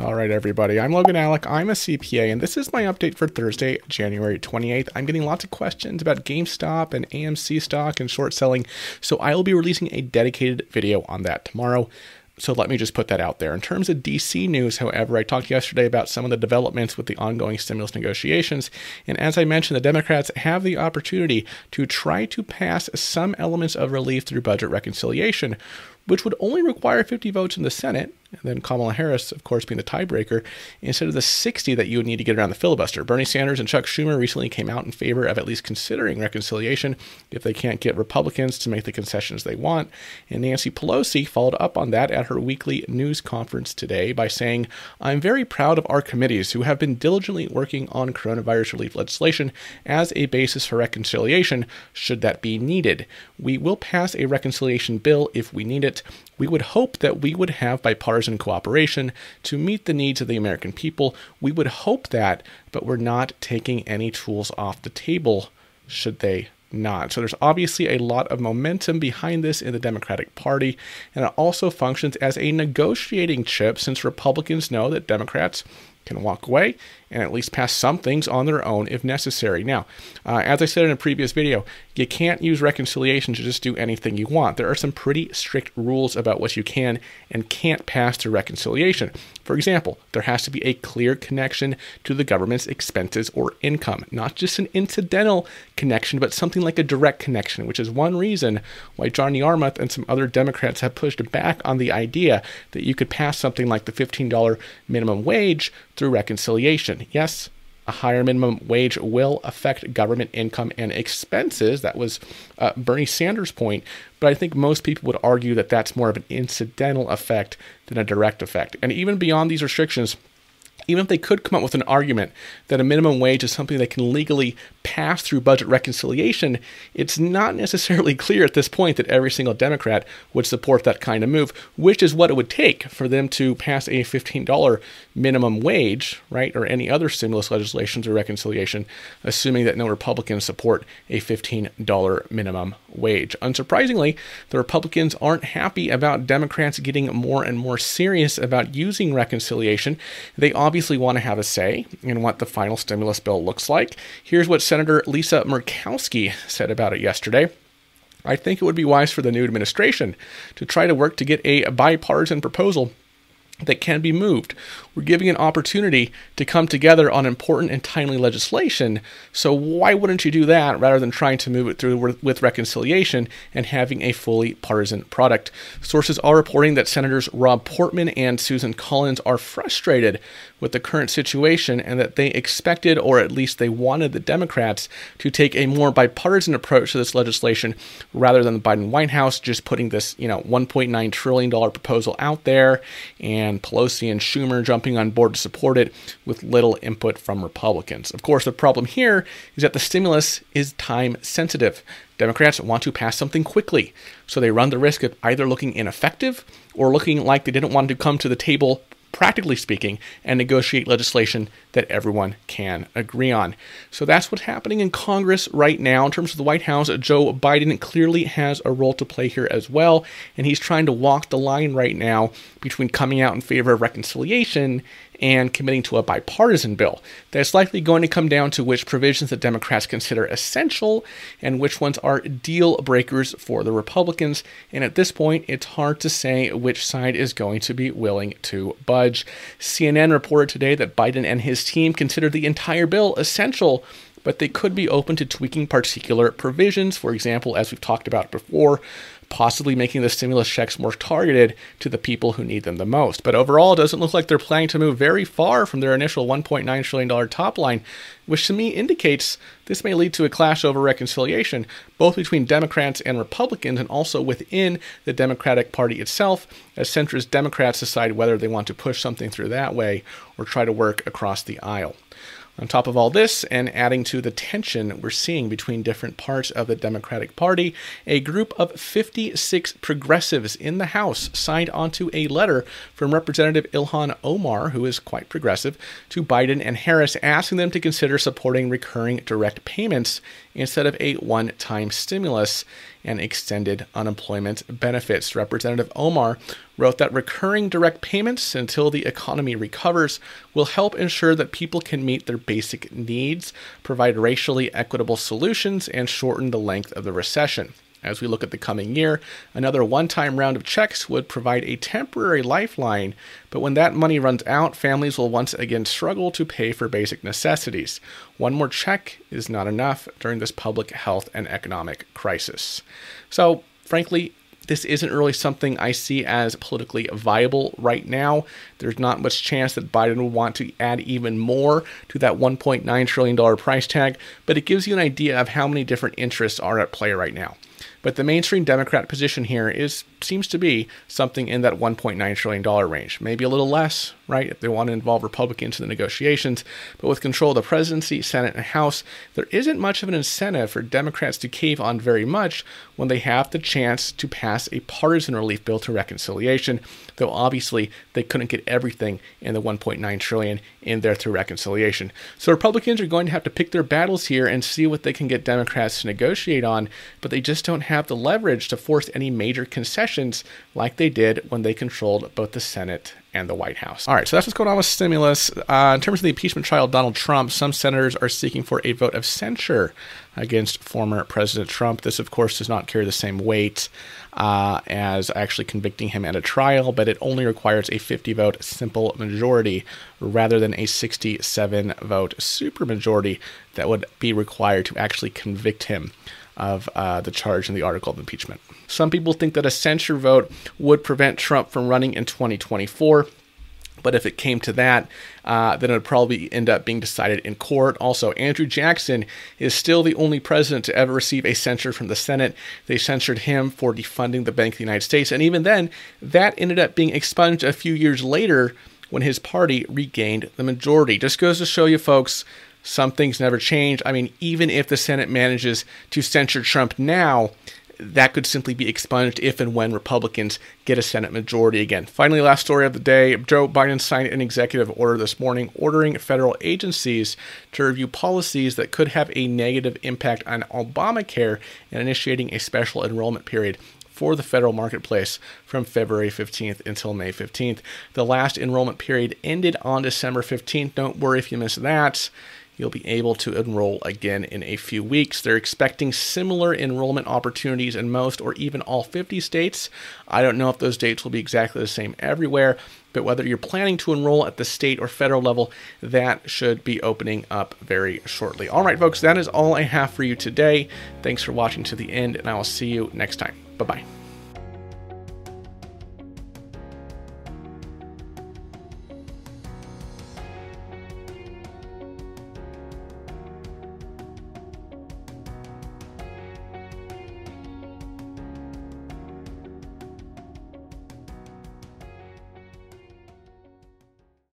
All right, everybody. I'm Logan Alec. I'm a CPA, and this is my update for Thursday, January 28th. I'm getting lots of questions about GameStop and AMC stock and short selling, so I will be releasing a dedicated video on that tomorrow. So let me just put that out there. In terms of DC news, however, I talked yesterday about some of the developments with the ongoing stimulus negotiations. And as I mentioned, the Democrats have the opportunity to try to pass some elements of relief through budget reconciliation, which would only require 50 votes in the Senate, and then Kamala Harris, of course, being the tiebreaker, instead of the 60 that you would need to get around the filibuster. Bernie Sanders and Chuck Schumer recently came out in favor of at least considering reconciliation if they can't get Republicans to make the concessions they want. And Nancy Pelosi followed up on that at her weekly news conference today by saying, "I'm very proud of our committees who have been diligently working on coronavirus relief legislation as a basis for reconciliation, should that be needed. We will pass a reconciliation bill if we need it. We would hope that we would have bipartisan cooperation to meet the needs of the American people. We would hope that, but we're not taking any tools off the table, should they not." So there's obviously a lot of momentum behind this in the Democratic Party, and it also functions as a negotiating chip since Republicans know that Democrats can walk away and at least pass some things on their own if necessary. Now, as I said in a previous video, you can't use reconciliation to just do anything you want. There are some pretty strict rules about what you can and can't pass through reconciliation. For example, there has to be a clear connection to the government's expenses or income, not just an incidental connection, but something like a direct connection, which is one reason why Johnny Armuth and some other Democrats have pushed back on the idea that you could pass something like the $15 minimum wage through reconciliation. Yes, a higher minimum wage will affect government income and expenses. That was Bernie Sanders' point. But I think most people would argue that that's more of an incidental effect than a direct effect. And even beyond these restrictions, even if they could come up with an argument that a minimum wage is something they can legally pass through budget reconciliation, it's not necessarily clear at this point that every single Democrat would support that kind of move, which is what it would take for them to pass a $15 minimum wage, right, or any other stimulus legislation through reconciliation, assuming that no Republicans support a $15 minimum wage. Unsurprisingly, the Republicans aren't happy about Democrats getting more and more serious about using reconciliation. They obviously want to have a say in what the final stimulus bill looks like. Here's what Senator Lisa Murkowski said about it yesterday. "I think it would be wise for the new administration to try to work to get a bipartisan proposal that can be moved. We're giving an opportunity to come together on important and timely legislation, so why wouldn't you do that rather than trying to move it through with reconciliation and having a fully partisan product?" Sources are reporting that Senators Rob Portman and Susan Collins are frustrated with the current situation and that they expected, or at least they wanted, the Democrats to take a more bipartisan approach to this legislation rather than the Biden White House just putting this, $1.9 trillion proposal out there and Pelosi and Schumer jumping on board to support it with little input from Republicans. Of course, the problem here is that the stimulus is time sensitive. Democrats want to pass something quickly, so they run the risk of either looking ineffective or looking like they didn't want to come to the table, practically speaking, and negotiate legislation that everyone can agree on. So that's what's happening in Congress right now. In terms of the White House, Joe Biden clearly has a role to play here as well, and he's trying to walk the line right now between coming out in favor of reconciliation and committing to a bipartisan bill. That's likely going to come down to which provisions the Democrats consider essential and which ones are deal breakers for the Republicans. And at this point, it's hard to say which side is going to be willing to budge. CNN reported today that Biden and his team consider the entire bill essential, but they could be open to tweaking particular provisions. For example, as we've talked about before, possibly making the stimulus checks more targeted to the people who need them the most. But overall, it doesn't look like they're planning to move very far from their initial $1.9 trillion top line, which to me indicates this may lead to a clash over reconciliation, both between Democrats and Republicans and also within the Democratic Party itself, as centrist Democrats decide whether they want to push something through that way or try to work across the aisle. On top of all this, and adding to the tension we're seeing between different parts of the Democratic Party, a group of 56 progressives in the House signed onto a letter from Representative Ilhan Omar, who is quite progressive, to Biden and Harris, asking them to consider supporting recurring direct payments instead of a one-time stimulus. and extended unemployment benefits. Representative Omar wrote that recurring direct payments until the economy recovers will help ensure that people can meet their basic needs, provide racially equitable solutions, and shorten the length of the recession. As we look at the coming year, another one-time round of checks would provide a temporary lifeline, but when that money runs out, families will once again struggle to pay for basic necessities. One more check is not enough during this public health and economic crisis. So, frankly, this isn't really something I see as politically viable right now. There's not much chance that Biden will want to add even more to that $1.9 trillion price tag, but it gives you an idea of how many different interests are at play right now. But the mainstream Democrat position here seems to be something in that $1.9 trillion range. Maybe a little less, right, if they want to involve Republicans in the negotiations. But with control of the presidency, Senate, and House, there isn't much of an incentive for Democrats to cave on very much when they have the chance to pass a partisan relief bill to reconciliation, though obviously they couldn't get everything in the $1.9 trillion in there through reconciliation. So Republicans are going to have to pick their battles here and see what they can get Democrats to negotiate on, but they just don't have the leverage to force any major concessions like they did when they controlled both the Senate and the White House. All right, so that's what's going on with stimulus. In terms of the impeachment trial of Donald Trump, some senators are seeking for a vote of censure against former President Trump. This, of course, does not carry the same weight as actually convicting him at a trial, but it only requires a 50-vote simple majority rather than a 67-vote supermajority that would be required to actually convict him of the charge in the article of impeachment. Some people think that a censure vote would prevent Trump from running in 2024. But if it came to that, then it would probably end up being decided in court. Also, Andrew Jackson is still the only president to ever receive a censure from the Senate. They censured him for defunding the Bank of the United States. And even then, that ended up being expunged a few years later when his party regained the majority. Just goes to show you, folks, some things never change. I mean, even if the Senate manages to censure Trump now, that could simply be expunged if and when Republicans get a Senate majority again. Finally, last story of the day, Joe Biden signed an executive order this morning ordering federal agencies to review policies that could have a negative impact on Obamacare and initiating a special enrollment period for the federal marketplace from February 15th until May 15th. The last enrollment period ended on December 15th. Don't worry if you missed that. You'll be able to enroll again in a few weeks. They're expecting similar enrollment opportunities in most or even all 50 states. I don't know if those dates will be exactly the same everywhere, but whether you're planning to enroll at the state or federal level, that should be opening up very shortly. All right, folks, that is all I have for you today. Thanks for watching to the end, and I will see you next time. Bye-bye.